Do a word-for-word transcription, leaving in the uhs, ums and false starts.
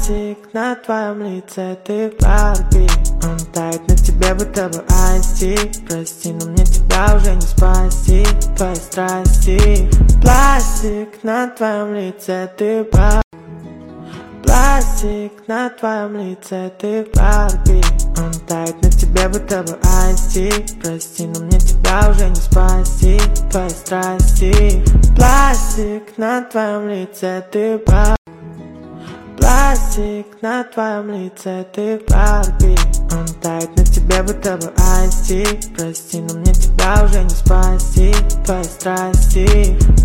Пластик на твоем лице, ты Барби. Он тает на тебе, будто бы айсти. Прости, но мне тебя уже не спасти, твои страсти. Пластик на твоем лице, ты Барби. Пластик на твоем лице, ты Барби. Он тает на тебе, будто бы айсти. Прости, но мне тебя уже не спасти, твои страсти. Пластик на твоем лице, ты Барби. Пластик на твоем лице, ты Барби. Он тает на тебе, будто бы айсти. Прости, но мне тебя уже не спасти, твои страсти.